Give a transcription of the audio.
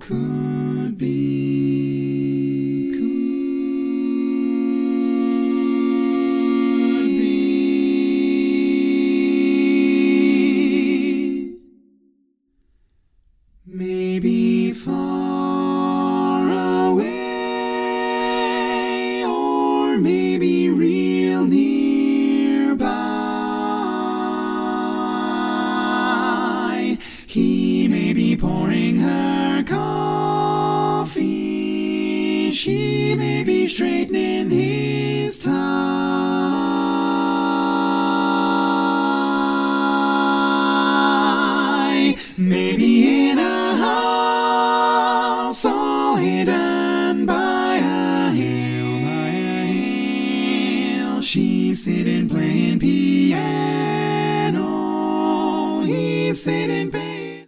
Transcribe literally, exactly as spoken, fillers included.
could be. Could be. Maybe far away, or maybe real nearby. He may be pouring her coffee, she may be straightening his tie. Maybe in a house all hidden by a hill, by a hill. She's sitting playing piano, he's sitting playing